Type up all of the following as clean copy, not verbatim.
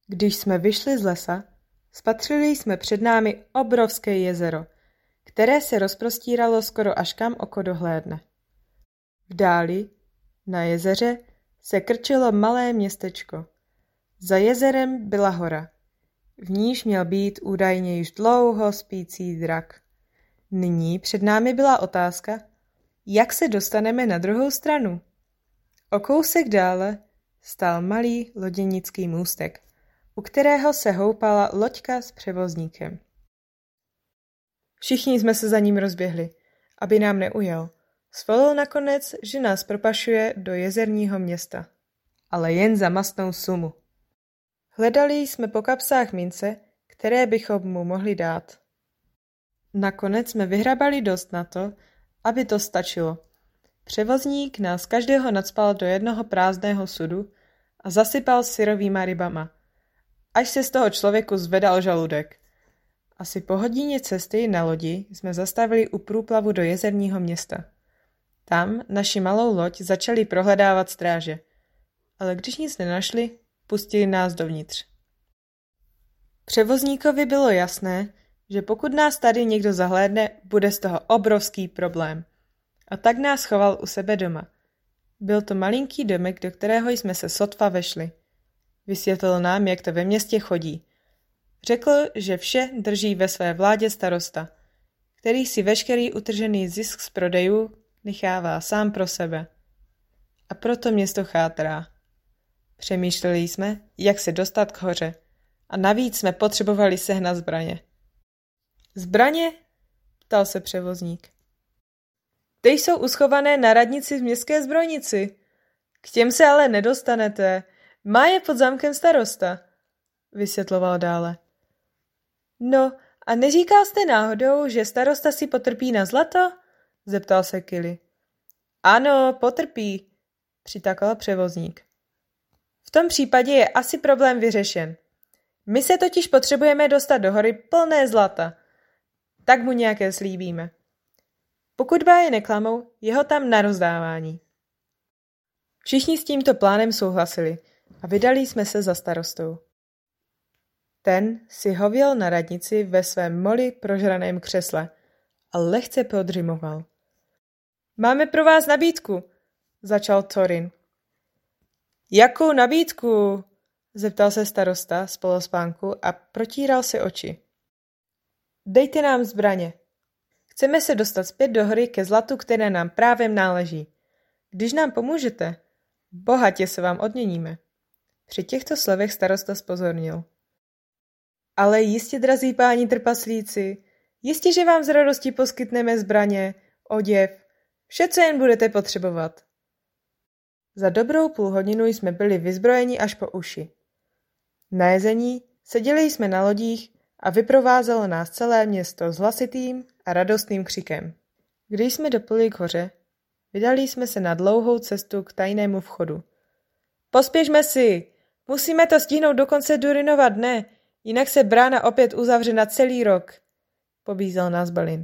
Když jsme vyšli z lesa, spatřili jsme před námi obrovské jezero, které se rozprostíralo skoro až kam oko dohlédne. V dáli, na jezeře, se krčilo malé městečko. Za jezerem byla hora. V níž měl být údajně již dlouho spící drak. Nyní před námi byla otázka, jak se dostaneme na druhou stranu. O kousek dále stál malý loděnický můstek, u kterého se houpala loďka s převozníkem. Všichni jsme se za ním rozběhli, aby nám neujel. Svolil nakonec, že nás propašuje do jezerního města, ale jen za mastnou sumu. Hledali jsme po kapsách mince, které bychom mu mohli dát. Nakonec jsme vyhrabali dost na to, aby to stačilo. Převozník nás každého nacpal do jednoho prázdného sudu a zasypal syrovýma rybama, až se z toho člověku zvedal žaludek. Asi po hodině cesty na lodi jsme zastavili u průplavu do jezerního města. Tam naši malou loď začali prohledávat stráže, ale když nic nenašli, pustili nás dovnitř. Převozníkovi bylo jasné, že pokud nás tady někdo zahlédne, bude z toho obrovský problém. A tak nás choval u sebe doma. Byl to malinký domek, do kterého jsme se sotva vešli. Vysvětlil nám, jak to ve městě chodí. Řekl, že vše drží ve své vládě starosta, který si veškerý utržený zisk z prodejů nechává sám pro sebe. A proto město chátrá. Přemýšleli jsme, jak se dostat k hoře. A navíc jsme potřebovali sehnat zbraně. Zbraně? Ptal se převozník. Ty jsou uschované na radnici v městské zbrojnici. K těm se ale nedostanete. Má je pod zámkem starosta, vysvětloval dále. No, a neříkal jste náhodou, že starosta si potrpí na zlato? Zeptal se Kili. Ano, potrpí, přitakal převozník. V tom případě je asi problém vyřešen. My se totiž potřebujeme dostat do hory plné zlata. Tak mu nějaké slíbíme. Pokud báje neklamou, je ho tam na rozdávání. Všichni s tímto plánem souhlasili a vydali jsme se za starostou. Ten si hověl na radnici ve svém moli prožraném křesle a lehce podřimoval. Máme pro vás nabídku, začal Thorin. Jakou nabídku? Zeptal se starosta z polospánku a protíral si oči. Dejte nám zbraně. Chceme se dostat zpět do hory ke zlatu, které nám právem náleží. Když nám pomůžete, bohatě se vám odměníme. Při těchto slovech starosta zpozornil. Ale jistě, drazí páni trpaslíci, jistě, že vám z radosti poskytneme zbraně, oděv, vše, co jen budete potřebovat. Za dobrou půlhodinu jsme byli vyzbrojeni až po uši. Na jezení seděli jsme na lodích a vyprovázelo nás celé město s hlasitým a radostným křikem. Když jsme dopluli k hoře, vydali jsme se na dlouhou cestu k tajnému vchodu. Pospěšme si! Musíme to stihnout do konce Durinova dne, jinak se brána opět uzavře na celý rok, pobízel nás Balin.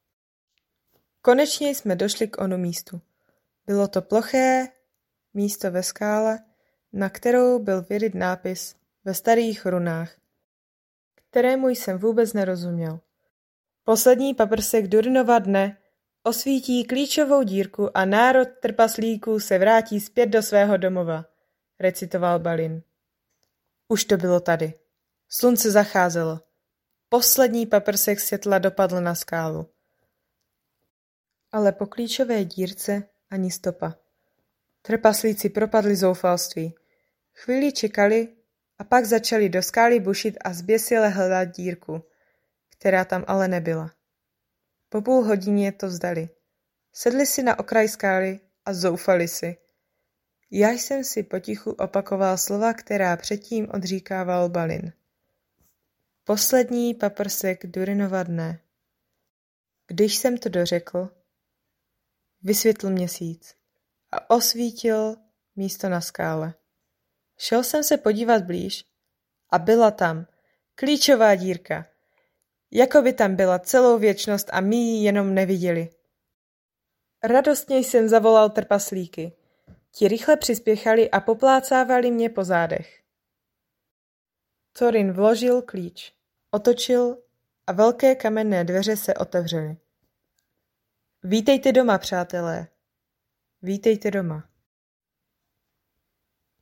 Konečně jsme došli k onu místu. Bylo to ploché místo ve skále, na kterou byl vyryt nápis ve starých runách, kterému jsem vůbec nerozuměl. Poslední paprsek Durinova dne osvítí klíčovou dírku a národ trpaslíků se vrátí zpět do svého domova, recitoval Balin. Už to bylo tady. Slunce zacházelo. Poslední paprsek světla dopadl na skálu. Ale po klíčové dírce ani stopa. Trpaslíci propadli zoufalství. Chvíli čekali a pak začali do skály bušit a zběsile hledat dírku, která tam ale nebyla. Po půl hodině to vzdali. Sedli si na okraj skály a zoufali si. Já jsem si potichu opakoval slova, která předtím odříkával Balin. Poslední paprsek Durinova dne. Když jsem to dořekl, vysvětl měsíc a osvítil místo na skále. Šel jsem se podívat blíž a byla tam klíčová dírka. Jako by tam byla celou věčnost a my ji jenom neviděli. Radostně jsem zavolal trpaslíky. Ti rychle přispěchali a poplácávali mě po zádech. Thorin vložil klíč, otočil a velké kamenné dveře se otevřely. Vítejte doma, přátelé. Vítejte doma.